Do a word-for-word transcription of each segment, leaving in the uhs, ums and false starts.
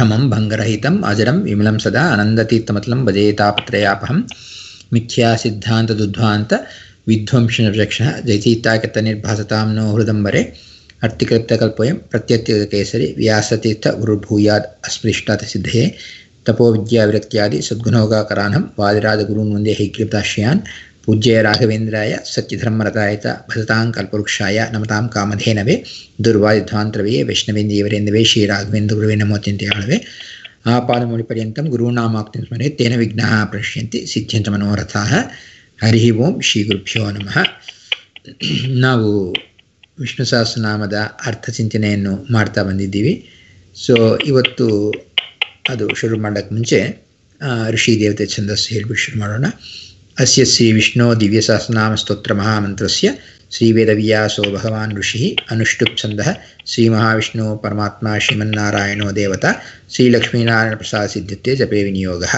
ಅಭ್ರಮಂ ಭಂಗರಹಿತಂ ಅಜರಂ ವಿಮಲಂ ಸದಾ ಆನಂದತೀರ್ಥಮತಲಂ ಭಜೇತಾಪತ್ರಯಾಪಹಂ ಮಿಥ್ಯಾ ಸಿದ್ಧಾಂತ ದುಧ್ವಾಂತ ವಿಧ್ವಂಸನರಕ್ಷಣ ಜಯತೀರ್ಥಾಕೃತ ನಿರ್ಭಾಸತಾಂ ನೋ ಹೃದಂಬರೆ ಅರ್ಥಿಕೃತ್ಯಕಲ್ಪೋಯಂ ಪ್ರತ್ಯತ್ಯಕೇಸರಿ ವ್ಯಾಸತೀರ್ಥ ಗುರುರ್ಭೂಯಾದ್ ಅಸ್ಮೃಷ್ಟಾತ ಸಿದ್ಧಯೇ ತಪೋ ವಿದ್ಯಾವಿರಕ್ತ್ಯಾದಿ ಸದ್ಗುಣೋಗಾಕರಾನಂ ವಾದಿರಾಜ ಗುರುನ್ ವಂದೇ ಹೈಗ್ರೀವದಾಶ್ರಯಾನ್ ಪೂಜ್ಯ ರಾಘವೇಂದ್ರಾಯ ಸತ್ಯಧರ್ಮರತಾಯತ ಭಜತಾಂ ಕಲ್ಪವೃಕ್ಷಾಯ ನಮತಾಂ ಕಾಮಧೇನವೇ ದುರ್ವಾದಿಧ್ವಾಂತರವೇ ವೈಷ್ಣವೇಂದ್ರಿಯವರೇಂದ್ರವೇ ಶ್ರೀ ರಾಘವೇಂದ್ರ ಗುರುವೇ ನಮೋತ್ಯಂತ್ಯಾಳವೇ ಆಪಾದಮೂಲಿಪರ್ಯಂತಂ ಗುರುಣಾಮಾಕ್ತಿಂ ಸ್ಮರೆ ತೇನ ವಿಘ್ನಾಃ ಪ್ರಣಶ್ಯಂತಿ ಸಿದ್ಧ್ಯಂತ ಮನೋರಥಾಃ. ಹರಿ ಓಂ ಶ್ರೀ ಗುರುಭ್ಯೋ ನಮಃ. ನಾವು ವಿಷ್ಣು ಸಹಸ್ರನಾಮದ ಅರ್ಥಚಿಂತನೆಯನ್ನು ಮಾಡ್ತಾ ಬಂದಿದ್ದೀವಿ. ಸೊ ಇವತ್ತು ಅದು ಶುರು ಮಾಡೋಕ್ಕೆ ಮುಂಚೆ ಋಷಿ ದೇವತೆ ಛಂದಸ್ಸು ಹೇಳಿಬಿಟ್ಟು ಶುರು ಮಾಡೋಣ. ಅಸ್ಯ ಶ್ರೀ ವಿಷ್ಣು ದಿವ್ಯ ಸಹಸ್ರನಾಮ ಸ್ತೋತ್ರ ಮಹಾಮಂತ್ರಸ್ಯ ಶ್ರೀ ವೇದವ್ಯಾಸೋ ಭಗವಾನ್ ಋಷಿ ಅನುಷ್ಠುಪ್ ಛಂದಃ ಶ್ರೀ ಮಹಾವಿಷ್ಣು ಪರಮಾತ್ಮ ಶ್ರೀಮನ್ನಾರಾಯಣೋ ದೇವತಾ ಶ್ರೀ ಲಕ್ಷ್ಮೀನಾರಾಯಣ ಪ್ರಸಾದ ಸಿದ್ಧತೆ ಜಪೇ ವಿನಿಯೋಗಃ.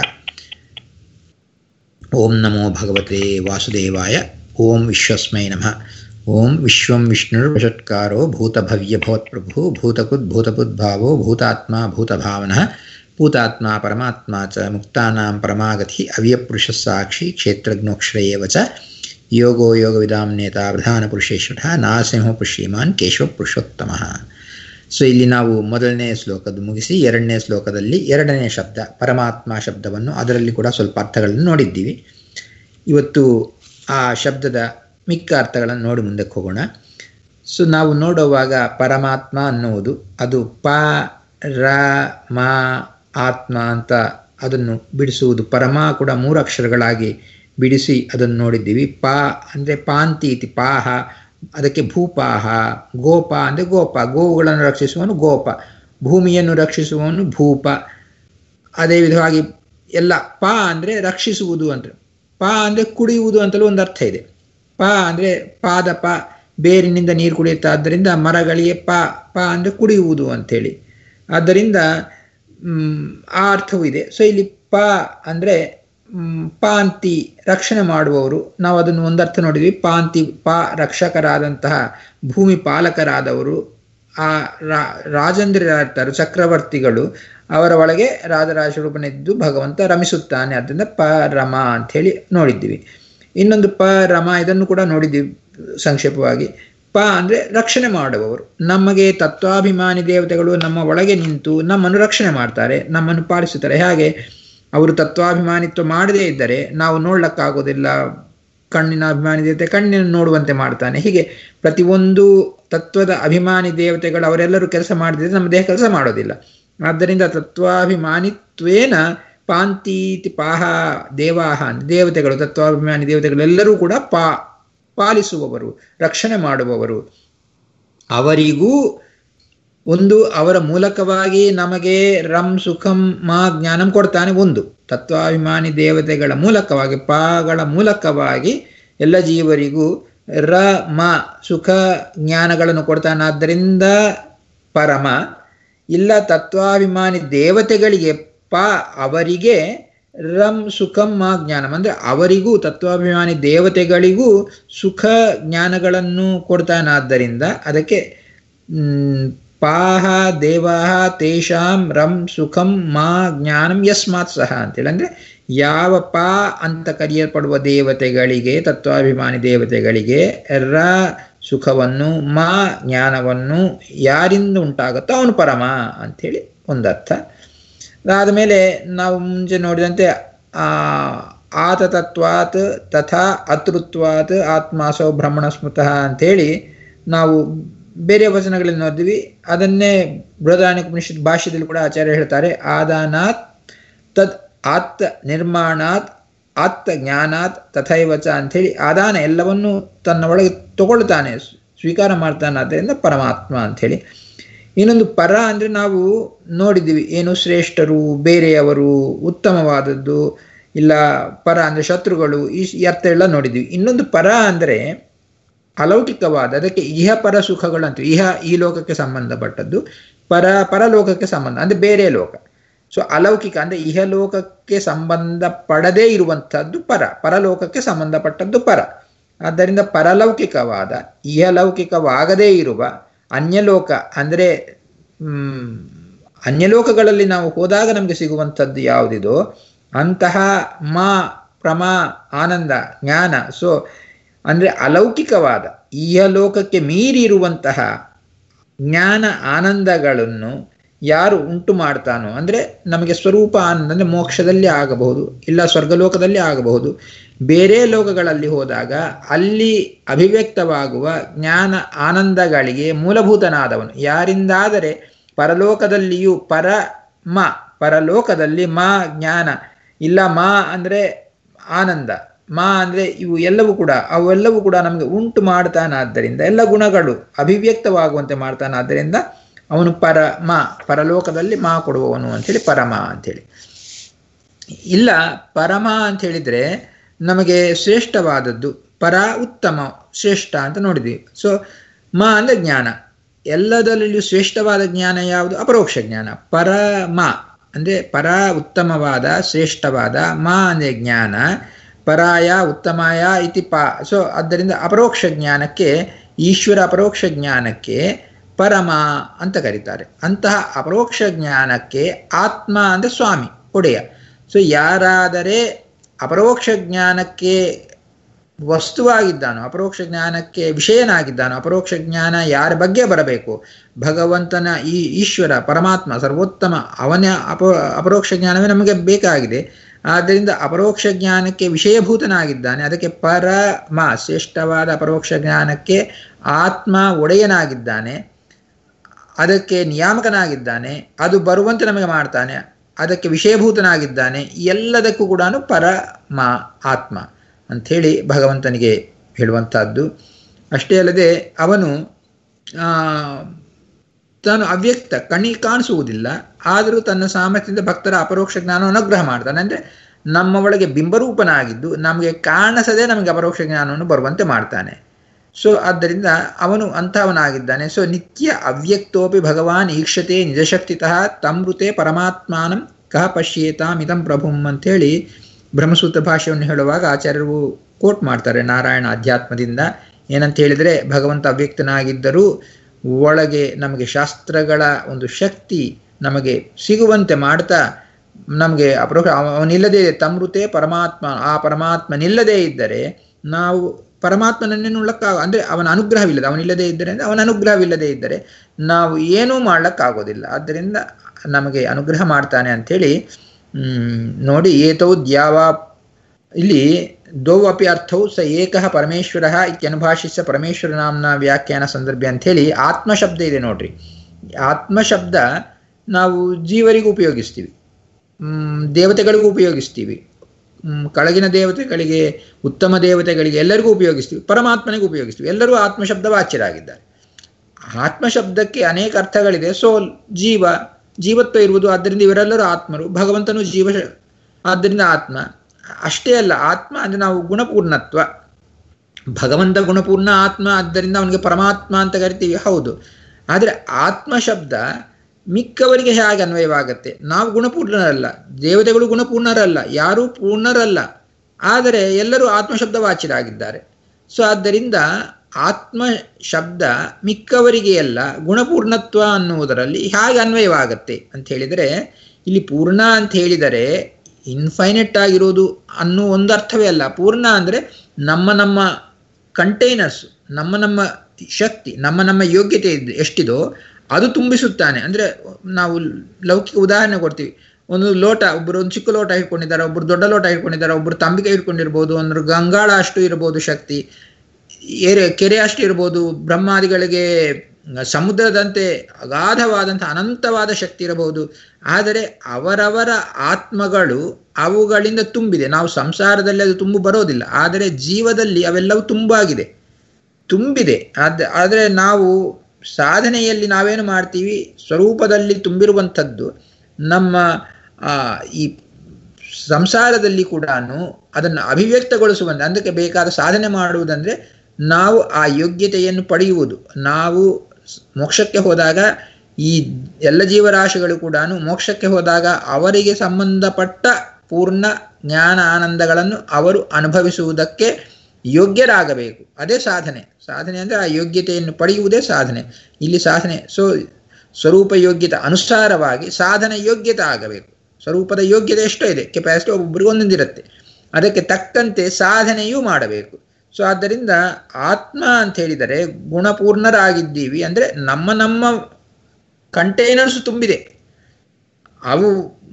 ಓಂ ನಮೋ ಭಗವತೆ ವಾಸುದೇವಾಯ. ಓಂ ವಿಶ್ವಸ್ಮೈ ನಮಃ. ಓಂ ವಿಶ್ವಂ ವಿಷ್ಣುರ್ವಷಟ್ಕಾರೋ ಭೂತಭವ್ಯ ಭವತ್ಪ್ರಭು ಭೂತಕುದ್ ಭೂತಬುದ್ಭಾವೋ ಭೂತಾತ್ಮ ಭೂತಭಾವನಃ ಭೂತಾತ್ಮ ಪರಮಾತ್ಮ ಚ ಮುಕ್ತಾನಾಂ ಪರಮಾಗತಿ ಅವ್ಯಪುರುಷ ಸಾಕ್ಷಿ ಕ್ಷೇತ್ರಜ್ಞೋಕ್ಷರ ಏವ ಚ ಯೋಗೋ ಯೋಗವಿದಾಂ ನೇತಾ ಪ್ರಧಾನ ಪುರುಷೇಶ್ವರ ನಾರಸಿಂಹ ಶ್ರೀಮಾನ್ ಕೇಶವ ಪುರುಷೋತ್ತಮಃ. ಸೊ ಇಲ್ಲಿ ನಾವು ಮೊದಲನೇ ಶ್ಲೋಕದ ಮುಗಿಸಿ ಎರಡನೇ ಶ್ಲೋಕದಲ್ಲಿ ಎರಡನೇ ಶಬ್ದ ಪರಮಾತ್ಮ ಶಬ್ದವನ್ನು ಅದರಲ್ಲಿ ಕೂಡ ಸ್ವಲ್ಪ ಅರ್ಥಗಳನ್ನು ನೋಡಿದ್ದೀವಿ. ಇವತ್ತು ಆ ಶಬ್ದದ ಮಿಕ್ಕ ಅರ್ಥಗಳನ್ನು ನೋಡಿ ಮುಂದಕ್ಕೆ ಹೋಗೋಣ. ಸೊ ನಾವು ನೋಡುವಾಗ ಪರಮಾತ್ಮ ಅನ್ನುವುದು ಅದು ಪ ರ ಮ ಆತ್ಮ ಅಂತ ಅದನ್ನು ಬಿಡಿಸುವುದು. ಪರಮ ಕೂಡ ಮೂರು ಅಕ್ಷರಗಳಾಗಿ ಬಿಡಿಸಿ ಅದನ್ನು ನೋಡಿದ್ದೀವಿ. ಪ ಅಂದರೆ ಪಾಂತಿ ಇತಿ ಪಾಹ, ಅದಕ್ಕೆ ಭೂಪಾಹ. ಗೋಪ ಅಂದರೆ ಗೋಪ, ಗೋವುಗಳನ್ನು ರಕ್ಷಿಸುವವನು ಗೋಪ, ಭೂಮಿಯನ್ನು ರಕ್ಷಿಸುವವನು ಭೂಪ. ಅದೇ ವಿಧವಾಗಿ ಎಲ್ಲ ಪ ಅಂದರೆ ರಕ್ಷಿಸುವುದು ಅಂತ. ಪ ಅಂದರೆ ಕುಡಿಯುವುದು ಅಂತಲೂ ಒಂದು ಅರ್ಥ ಇದೆ. ಪ ಅಂದರೆ ಪಾದಪ, ಬೇರಿನಿಂದ ನೀರು ಕುಡಿಯುತ್ತಾ, ಆದ್ದರಿಂದ ಮರಗಳಿಗೆ ಪ ಪ ಅಂದರೆ ಕುಡಿಯುವುದು ಅಂಥೇಳಿ. ಆದ್ದರಿಂದ ಆ ಅರ್ಥವೂ ಇದೆ. ಸೊ ಇಲ್ಲಿ ಪ ಅಂದರೆ ಪಾಂತಿ ರಕ್ಷಣೆ ಮಾಡುವವರು. ನಾವು ಅದನ್ನು ಒಂದರ್ಥ ನೋಡಿದ್ವಿ. ಪಾಂತಿ ಪ ರಕ್ಷಕರಾದಂತಹ ಭೂಮಿ ಪಾಲಕರಾದವರು. ಆ ರಾಜೇಂದ್ರರಾಗ್ತಾರೆ ಚಕ್ರವರ್ತಿಗಳು, ಅವರ ಒಳಗೆ ರಾಜರಾಜರೂಪನಿದ್ದು ಭಗವಂತ ರಮಿಸುತ್ತಾನೆ. ಅದರಿಂದ ಪ ರಮ ಅಂಥೇಳಿ ನೋಡಿದ್ದೀವಿ. ಇನ್ನೊಂದು ಪ ರಮ ಇದನ್ನು ಕೂಡ ನೋಡಿದ್ದೀವಿ ಸಂಕ್ಷೇಪವಾಗಿ. ಪ ಅಂದರೆ ರಕ್ಷಣೆ ಮಾಡುವವರು. ನಮಗೆ ತತ್ವಾಭಿಮಾನಿ ದೇವತೆಗಳು ನಮ್ಮ ಒಳಗೆ ನಿಂತು ನಮ್ಮನ್ನು ರಕ್ಷಣೆ ಮಾಡ್ತಾರೆ, ನಮ್ಮನ್ನು ಪಾಲಿಸುತ್ತಾರೆ. ಹಾಗೆ ಅವರು ತತ್ವಾಭಿಮಾನಿತ್ವ ಮಾಡದೇ ಇದ್ದರೆ ನಾವು ನೋಡ್ಲಿಕ್ಕಾಗೋದಿಲ್ಲ. ಕಣ್ಣಿನ ಅಭಿಮಾನಿ ದೇವತೆ ಕಣ್ಣಿನ ನೋಡುವಂತೆ ಮಾಡ್ತಾನೆ. ಹೀಗೆ ಪ್ರತಿಯೊಂದು ತತ್ವದ ಅಭಿಮಾನಿ ದೇವತೆಗಳು ಅವರೆಲ್ಲರೂ ಕೆಲಸ ಮಾಡಿದ್ರೆ ನಮ್ಮ ದೇಹ ಕೆಲಸ ಮಾಡೋದಿಲ್ಲ. ಆದ್ದರಿಂದ ತತ್ವಾಭಿಮಾನಿತ್ವೇನ ಪಾಂತೀತಿ ಪಾಹ ದೇವಾಹ, ದೇವತೆಗಳು ತತ್ವಾಭಿಮಾನಿ ದೇವತೆಗಳೆಲ್ಲರೂ ಕೂಡ ಪಾ ಪಾಲಿಸುವವರು, ರಕ್ಷಣೆ ಮಾಡುವವರು. ಅವರಿಗೂ ಒಂದು ಅವರ ಮೂಲಕವಾಗಿ ನಮಗೆ ರಂ ಸುಖಂ ಮಾ ಜ್ಞಾನಂ ಕೊಡ್ತಾನೆ. ಒಂದು ತತ್ವಾಭಿಮಾನಿ ದೇವತೆಗಳ ಮೂಲಕವಾಗಿ, ಪಾಗಳ ಮೂಲಕವಾಗಿ ಎಲ್ಲ ಜೀವರಿಗೂ ರ ಮ ಸುಖ ಜ್ಞಾನಗಳನ್ನು ಕೊಡ್ತಾನೆ. ಆದ್ದರಿಂದ ಪರಮ. ಇಲ್ಲ ತತ್ವಾಭಿಮಾನಿ ದೇವತೆಗಳಿಗೆ ಪ ಅವರಿಗೆ ರಂ ಸುಖಂ ಮಾ ಜ್ಞಾನಂ ಅಂದರೆ ಅವರಿಗೂ ತತ್ವಾಭಿಮಾನಿ ದೇವತೆಗಳಿಗೂ ಸುಖ ಜ್ಞಾನಗಳನ್ನು ಕೊಡ್ತಾನಾದ್ದರಿಂದ ಅದಕ್ಕೆ ಪಾಹ ದೇವಾಹ ತೇಷಾಂ ರಂ ಸುಖಂ ಮಾ ಜ್ಞಾನಂ ಯಸ್ಮಾತ್ ಸಹ ಅಂತೇಳಿ. ಅಂದರೆ ಯಾವ ಪಾ ಅಂತ ಕರೆಯಲ್ಪಡುವ ದೇವತೆಗಳಿಗೆ, ತತ್ವಾಭಿಮಾನಿ ದೇವತೆಗಳಿಗೆ ರ ಸುಖವನ್ನು ಮಾ ಜ್ಞಾನವನ್ನು ಯಾರಿಂದ ಉಂಟಾಗುತ್ತೋ ಅವನು ಪರಮ ಅಂಥೇಳಿ ಒಂದರ್ಥ. ಅದಾದ ಮೇಲೆ ನಾವು ಮುಂಚೆ ನೋಡಿದಂತೆ ಆ ಆತತತ್ವಾತ್ ತಥಾ ಅತೃತ್ವಾತ್ ಆತ್ಮಾಸೋ ಬ್ರಹ್ಮಣ ಸ್ಮೃತಃ ಅಂಥೇಳಿ ನಾವು ಬೇರೆ ವಚನಗಳಲ್ಲಿ ನೋಡಿದ್ವಿ. ಅದನ್ನೇ ಬೃಹದಾರಣ್ಯಕೋಪನಿಷತ್ ಭಾಷ್ಯದಲ್ಲಿ ಕೂಡ ಆಚಾರ್ಯ ಹೇಳ್ತಾರೆ. ಆದಾನಾತ್ ತದ್ ಆತ್ ನಿರ್ಮಾಣಾತ್ ಆತ್ ಜ್ಞಾನಾತ್ ತಥೈವಚ ಅಂಥೇಳಿ ಆದಾನ ಎಲ್ಲವನ್ನೂ ತನ್ನ ಒಳಗೆ ತಗೊಳ್ತಾನೆ, ಸ್ವೀಕಾರ ಮಾಡ್ತಾನೆ. ಆದ್ದರಿಂದ ಪರಮಾತ್ಮ ಅಂಥೇಳಿ. ಇನ್ನೊಂದು ಪರ ಅಂದರೆ ನಾವು ನೋಡಿದ್ದೀವಿ ಏನು ಶ್ರೇಷ್ಠರು, ಬೇರೆಯವರು, ಉತ್ತಮವಾದದ್ದು. ಇಲ್ಲ ಪರ ಅಂದರೆ ಶತ್ರುಗಳು, ಈ ಅರ್ಥ ಎಲ್ಲ ನೋಡಿದ್ದೀವಿ. ಇನ್ನೊಂದು ಪರ ಅಂದರೆ ಅಲೌಕಿಕವಾದ, ಅದಕ್ಕೆ ಇಹ ಪರ ಸುಖಗಳು ಅಂತ. ಇಹ ಈ ಲೋಕಕ್ಕೆ ಸಂಬಂಧಪಟ್ಟದ್ದು, ಪರ ಪರಲೋಕಕ್ಕೆ ಸಂಬಂಧ ಅಂದರೆ ಬೇರೆ ಲೋಕ. ಸೊ ಅಲೌಕಿಕ ಅಂದರೆ ಇಹಲೋಕಕ್ಕೆ ಸಂಬಂಧ ಪಡದೇ ಇರುವಂಥದ್ದು ಪರ, ಪರಲೋಕಕ್ಕೆ ಸಂಬಂಧಪಟ್ಟದ್ದು ಪರ. ಆದ್ದರಿಂದ ಪರಲೌಕಿಕವಾದ, ಇಹಲೌಕಿಕವಾಗದೇ ಇರುವ ಅನ್ಯಲೋಕ ಅಂದರೆ ಅನ್ಯಲೋಕಗಳಲ್ಲಿ ನಾವು ಹೋದಾಗ ನಮಗೆ ಸಿಗುವಂಥದ್ದು ಯಾವುದಿದೋ ಅಂತಹ ಮಾ ಪ್ರಮ ಆನಂದ ಜ್ಞಾನ, ಸೊ ಅಂದರೆ ಅಲೌಕಿಕವಾದ ಇಹಲೋಕಕ್ಕೆ ಮೀರಿ ಇರುವಂತಹ ಜ್ಞಾನ ಆನಂದಗಳನ್ನು ಯಾರು ಉಂಟು ಮಾಡ್ತಾನೋ, ಅಂದರೆ ನಮಗೆ ಸ್ವರೂಪ ಆನಂದ ಅಂದರೆ ಮೋಕ್ಷದಲ್ಲಿ ಆಗಬಹುದು, ಇಲ್ಲ ಸ್ವರ್ಗಲೋಕದಲ್ಲಿ ಆಗಬಹುದು, ಬೇರೆ ಲೋಕಗಳಲ್ಲಿ ಹೋದಾಗ ಅಲ್ಲಿ ಅಭಿವ್ಯಕ್ತವಾಗುವ ಜ್ಞಾನ ಆನಂದಗಳಿಗೆ ಮೂಲಭೂತನಾದವನು ಯಾರಿಂದಾದರೆ ಪರಲೋಕದಲ್ಲಿಯೂ ಪರ ಮ ಪರಲೋಕದಲ್ಲಿ ಮಾ ಜ್ಞಾನ ಇಲ್ಲ, ಮಾ ಅಂದರೆ ಆನಂದ, ಮಾ ಅಂದರೆ ಇವು ಎಲ್ಲವೂ ಕೂಡ ಅವೆಲ್ಲವೂ ಕೂಡ ನಮಗೆ ಉಂಟು ಮಾಡ್ತಾನಾದ್ದರಿಂದ, ಎಲ್ಲ ಗುಣಗಳು ಅಭಿವ್ಯಕ್ತವಾಗುವಂತೆ ಮಾಡ್ತಾನಾದ್ದರಿಂದ ಅವನು ಪರ ಮಾ ಪರಲೋಕದಲ್ಲಿ ಮಾ ಕೊಡುವವನು ಅಂಥೇಳಿ ಪರಮ ಅಂಥೇಳಿ. ಇಲ್ಲ ಪರಮ ಅಂತ ಹೇಳಿದರೆ ನಮಗೆ ಶ್ರೇಷ್ಠವಾದದ್ದು, ಪರ ಉತ್ತಮ ಶ್ರೇಷ್ಠ ಅಂತ ನೋಡಿದ್ವಿ. ಸೊ ಮಾ ಅಂದರೆ ಜ್ಞಾನ, ಎಲ್ಲದರಲ್ಲಿಯೂ ಶ್ರೇಷ್ಠವಾದ ಜ್ಞಾನ ಯಾವುದು? ಅಪರೋಕ್ಷ ಜ್ಞಾನ. ಪರಮ ಅಂದರೆ ಪರ ಉತ್ತಮವಾದ ಶ್ರೇಷ್ಠವಾದ, ಮಾ ಅಂದರೆ ಜ್ಞಾನ, ಪರಾಯ ಉತ್ತಮಾಯ ಇತಿ ಪಾ. ಸೊ ಆದ್ದರಿಂದ ಅಪರೋಕ್ಷ ಜ್ಞಾನಕ್ಕೆ, ಈಶ್ವರ ಅಪರೋಕ್ಷ ಜ್ಞಾನಕ್ಕೆ ಪರಮ ಅಂತ ಕರೀತಾರೆ. ಅಂತಹ ಅಪರೋಕ್ಷ ಜ್ಞಾನಕ್ಕೆ ಆತ್ಮ ಅಂದರೆ ಸ್ವಾಮಿ, ಒಡೆಯ. ಸೊ ಯಾರಾದರೆ ಅಪರೋಕ್ಷ ಜ್ಞಾನಕ್ಕೆ ವಸ್ತುವಾಗಿದ್ದಾನೋ, ಅಪರೋಕ್ಷ ಜ್ಞಾನಕ್ಕೆ ವಿಷಯನಾಗಿದ್ದಾನೋ, ಅಪರೋಕ್ಷ ಜ್ಞಾನ ಯಾರ ಬಗ್ಗೆ ಬರಬೇಕು? ಭಗವಂತನ ಈ ಈಶ್ವರ ಪರಮಾತ್ಮ ಸರ್ವೋತ್ತಮ ಅವನ ಅಪ ಅಪರೋಕ್ಷ ಜ್ಞಾನವೇ ನಮಗೆ ಬೇಕಾಗಿದೆ. ಆದ್ದರಿಂದ ಅಪರೋಕ್ಷ ಜ್ಞಾನಕ್ಕೆ ವಿಷಯಭೂತನಾಗಿದ್ದಾನೆ. ಅದಕ್ಕೆ ಪರಮ ಶ್ರೇಷ್ಠವಾದ ಅಪರೋಕ್ಷ ಜ್ಞಾನಕ್ಕೆ ಆತ್ಮ ಒಡೆಯನಾಗಿದ್ದಾನೆ, ಅದಕ್ಕೆ ನಿಯಾಮಕನಾಗಿದ್ದಾನೆ, ಅದು ಬರುವಂತೆ ನಮಗೆ ಮಾಡ್ತಾನೆ, ಅದಕ್ಕೆ ವಿಷಯಭೂತನಾಗಿದ್ದಾನೆ. ಎಲ್ಲದಕ್ಕೂ ಕೂಡ ಪರಮ ಆತ್ಮ ಅಂಥೇಳಿ ಭಗವಂತನಿಗೆ ಹೇಳುವಂಥದ್ದು. ಅಷ್ಟೇ ಅಲ್ಲದೆ ಅವನು ತಾನು ಅವ್ಯಕ್ತ, ಕಣ್ಣಿಗೆ ಕಾಣಿಸುವುದಿಲ್ಲ, ಆದರೂ ತನ್ನ ಸಾಮರ್ಥ್ಯದಿಂದ ಭಕ್ತರ ಅಪರೋಕ್ಷ ಜ್ಞಾನವನ್ನು ಅನುಗ್ರಹ ಮಾಡ್ತಾನೆ. ಅಂದರೆ ನಮ್ಮ ಒಳಗೆ ಬಿಂಬರೂಪನಾಗಿದ್ದು ನಮಗೆ ಕಾಣಿಸದೆ ನಮಗೆ ಅಪರೋಕ್ಷ ಜ್ಞಾನವನ್ನು ಬರುವಂತೆ ಮಾಡ್ತಾನೆ. ಸೊ ಆದ್ದರಿಂದ ಅವನು ಅಂಥವನಾಗಿದ್ದಾನೆ. ಸೊ ನಿತ್ಯ ಅವ್ಯಕ್ತೋಪಿ ಭಗವಾನ್ ಈಕ್ಷತೆ ನಿಜಶಕ್ತಿತಃ ತಮೃತೆ ಪರಮಾತ್ಮಾನಂ ಕಹ ಪಶ್ಯೇತಾಂ ಇದಂ ಪ್ರಭುಂ ಅಂಥೇಳಿ ಬ್ರಹ್ಮಸೂತ್ರ ಭಾಷೆಯನ್ನು ಹೇಳುವಾಗ ಆಚಾರ್ಯರು ಕೋಟ್ ಮಾಡ್ತಾರೆ ನಾರಾಯಣ ಅಧ್ಯಾತ್ಮದಿಂದ. ಏನಂತ ಹೇಳಿದರೆ, ಭಗವಂತ ಅವ್ಯಕ್ತನಾಗಿದ್ದರೂ ಒಳಗೆ ನಮಗೆ ಶಾಸ್ತ್ರಗಳ ಒಂದು ಶಕ್ತಿ ನಮಗೆ ಸಿಗುವಂತೆ ಮಾಡ್ತಾ ನಮಗೆ ಅಪರೋಕ್ಷ ಅವನಿಲ್ಲದೇ ತಮೃತೆ ಪರಮಾತ್ಮ, ಆ ಪರಮಾತ್ಮನಿಲ್ಲದೇ ಇದ್ದರೆ ನಾವು ಪರಮಾತ್ಮನನ್ನೇ ನೋಡಕ್ಕಾಗ, ಅಂದರೆ ಅವನ ಅನುಗ್ರಹವಿಲ್ಲದೆ, ಅವನಿಲ್ಲದೇ ಇದ್ದರೆ ಅಂದರೆ ಅವನ ಅನುಗ್ರಹವಿಲ್ಲದೆ ಇದ್ದರೆ ನಾವು ಏನೂ ಮಾಡ್ಲಿಕ್ಕಾಗೋದಿಲ್ಲ. ಆದ್ದರಿಂದ ನಮಗೆ ಅನುಗ್ರಹ ಮಾಡ್ತಾನೆ ಅಂಥೇಳಿ ನೋಡಿ. ಏತೌ ದ್ಯಾವ, ಇಲ್ಲಿ ದ್ವೌ ಅಪಿ ಅರ್ಥೌ ಸ ಏಕಃ ಪರಮೇಶ್ವರ ಇತ್ಯನುಭಾಷಿಸ ಪರಮೇಶ್ವರ ನಾಮ್ನ ವ್ಯಾಖ್ಯಾನ ಸಂದರ್ಭ ಅಂಥೇಳಿ ಆತ್ಮಶಬ್ದ ಇದೆ ನೋಡ್ರಿ. ಆತ್ಮಶಬ್ದ ನಾವು ಜೀವರಿಗೂ ಉಪಯೋಗಿಸ್ತೀವಿ, ದೇವತೆಗಳಿಗೂ ಉಪಯೋಗಿಸ್ತೀವಿ, ಕೆಳಗಿನ ದೇವತೆಗಳಿಗೆ, ಉತ್ತಮ ದೇವತೆಗಳಿಗೆ ಎಲ್ಲರಿಗೂ ಉಪಯೋಗಿಸ್ತೀವಿ, ಪರಮಾತ್ಮನಿಗೂ ಉಪಯೋಗಿಸ್ತೀವಿ. ಎಲ್ಲರೂ ಆತ್ಮಶಬ್ದ ವಾಚ್ಯರಾಗಿದ್ದಾರೆ. ಆತ್ಮಶಬ್ದಕ್ಕೆ ಅನೇಕ ಅರ್ಥಗಳಿದೆ. ಸೊ ಜೀವ, ಜೀವತ್ವ ಇರುವುದು, ಆದ್ದರಿಂದ ಇವರೆಲ್ಲರೂ ಆತ್ಮರು. ಭಗವಂತನು ಜೀವ, ಆದ್ದರಿಂದ ಆತ್ಮ. ಅಷ್ಟೇ ಅಲ್ಲ, ಆತ್ಮ ಅಂದರೆ ನಾವು ಗುಣಪೂರ್ಣತ್ವ, ಭಗವಂತ ಗುಣಪೂರ್ಣ ಆತ್ಮ, ಆದ್ದರಿಂದ ಅವನಿಗೆ ಪರಮಾತ್ಮ ಅಂತ ಕರಿತೀವಿ, ಹೌದು. ಆದರೆ ಆತ್ಮ ಶಬ್ದ ಮಿಕ್ಕವರಿಗೆ ಹೇಗೆ ಅನ್ವಯವಾಗತ್ತೆ? ನಾವು ಗುಣಪೂರ್ಣರಲ್ಲ, ದೇವತೆಗಳು ಗುಣಪೂರ್ಣರಲ್ಲ, ಯಾರೂ ಪೂರ್ಣರಲ್ಲ, ಆದರೆ ಎಲ್ಲರೂ ಆತ್ಮಶಬ್ದ ವಾಚ್ಯರಾಗಿದ್ದಾರೆ. ಸೊ ಆದ್ದರಿಂದ ಆತ್ಮ ಶಬ್ದ ಮಿಕ್ಕವರಿಗೆ ಎಲ್ಲ ಗುಣಪೂರ್ಣತ್ವ ಅನ್ನುವುದರಲ್ಲಿ ಹೇಗೆ ಅನ್ವಯವಾಗತ್ತೆ ಅಂತ ಹೇಳಿದರೆ, ಇಲ್ಲಿ ಪೂರ್ಣ ಅಂತ ಹೇಳಿದರೆ ಇನ್ಫೈನೆಟ್ ಆಗಿರೋದು ಅನ್ನೋ ಒಂದು ಅರ್ಥವೇ ಅಲ್ಲ. ಪೂರ್ಣ ಅಂದರೆ ನಮ್ಮ ನಮ್ಮ ಕಂಟೈನರ್ಸ್, ನಮ್ಮ ನಮ್ಮ ಶಕ್ತಿ, ನಮ್ಮ ನಮ್ಮ ಯೋಗ್ಯತೆ ಎಷ್ಟಿದೋ ಅದು ತುಂಬಿಸುತ್ತಾನೆ. ಅಂದರೆ ನಾವು ಲೌಕಿಕ ಉದಾಹರಣೆ ಕೊಡ್ತೀವಿ. ಒಂದು ಲೋಟ, ಒಬ್ಬರು ಒಂದು ಚಿಕ್ಕ ಲೋಟ ಇಟ್ಕೊಂಡಿದ್ದಾರೆ, ಒಬ್ಬರು ದೊಡ್ಡ ಲೋಟ ಇಟ್ಕೊಂಡಿದ್ದಾರೆ, ಒಬ್ಬರು ತಂಬಿಗೆ ಇಟ್ಕೊಂಡಿರ್ಬೋದು, ಒಂದು ಗಂಗಾಳ ಅಷ್ಟು ಇರ್ಬೋದು ಶಕ್ತಿ, ಏರೆ ಕೆರೆ ಅಷ್ಟು ಇರ್ಬೋದು, ಬ್ರಹ್ಮಾದಿಗಳಿಗೆ ಸಮುದ್ರದಂತೆ ಅಗಾಧವಾದಂಥ ಅನಂತವಾದ ಶಕ್ತಿ ಇರಬಹುದು. ಆದರೆ ಅವರವರ ಆತ್ಮಗಳು ಅವುಗಳಿಂದ ತುಂಬಿದೆ. ನಾವು ಸಂಸಾರದಲ್ಲಿ ಅದು ತುಂಬು ಬರೋದಿಲ್ಲ, ಆದರೆ ಜೀವದಲ್ಲಿ ಅವೆಲ್ಲವೂ ತುಂಬಾಗಿದೆ, ತುಂಬಿದೆ. ಆದ ಆದರೆ ನಾವು ಸಾಧನೆಯಲ್ಲಿ ನಾವೇನು ಮಾಡ್ತೀವಿ, ಸ್ವರೂಪದಲ್ಲಿ ತುಂಬಿರುವಂಥದ್ದು ನಮ್ಮ ಈ ಸಂಸಾರದಲ್ಲಿ ಕೂಡ ಅದನ್ನು ಅಭಿವ್ಯಕ್ತಗೊಳಿಸುವಂತೆ, ಅದಕ್ಕೆ ಬೇಕಾದ ಸಾಧನೆ ಮಾಡುವುದಂದರೆ ನಾವು ಆ ಯೋಗ್ಯತೆಯನ್ನು ಪಡೆಯುವುದು. ನಾವು ಮೋಕ್ಷಕ್ಕೆ ಹೋದಾಗ ಈ ಎಲ್ಲ ಜೀವರಾಶಿಗಳು ಕೂಡ ಮೋಕ್ಷಕ್ಕೆ ಹೋದಾಗ ಅವರಿಗೆ ಸಂಬಂಧಪಟ್ಟ ಪೂರ್ಣ ಜ್ಞಾನ ಆನಂದಗಳನ್ನು ಅವರು ಅನುಭವಿಸುವುದಕ್ಕೆ ಯೋಗ್ಯರಾಗಬೇಕು. ಅದೇ ಸಾಧನೆ. ಸಾಧನೆ ಅಂದರೆ ಆ ಯೋಗ್ಯತೆಯನ್ನು ಪಡೆಯುವುದೇ ಸಾಧನೆ. ಇಲ್ಲಿ ಸಾಧನೆ. ಸೊ ಸ್ವರೂಪ ಯೋಗ್ಯತೆ ಅನುಸಾರವಾಗಿ ಸಾಧನ ಯೋಗ್ಯತೆ ಆಗಬೇಕು. ಸ್ವರೂಪದ ಯೋಗ್ಯತೆ ಎಷ್ಟೋ ಇದೆ, ಕೆಪಾಸಿಟಿ ಒಬ್ಬೊಬ್ಬರಿಗೆ ಒಂದೊಂದಿರುತ್ತೆ, ಅದಕ್ಕೆ ತಕ್ಕಂತೆ ಸಾಧನೆಯೂ ಮಾಡಬೇಕು. ಸೊ ಆದ್ದರಿಂದ ಆತ್ಮ ಅಂತ ಹೇಳಿದರೆ ಗುಣಪೂರ್ಣರಾಗಿದ್ದೀವಿ ಅಂದರೆ ನಮ್ಮ ನಮ್ಮ ಕಂಟೈನರ್ಸ್ ತುಂಬಿದೆ. ಅವು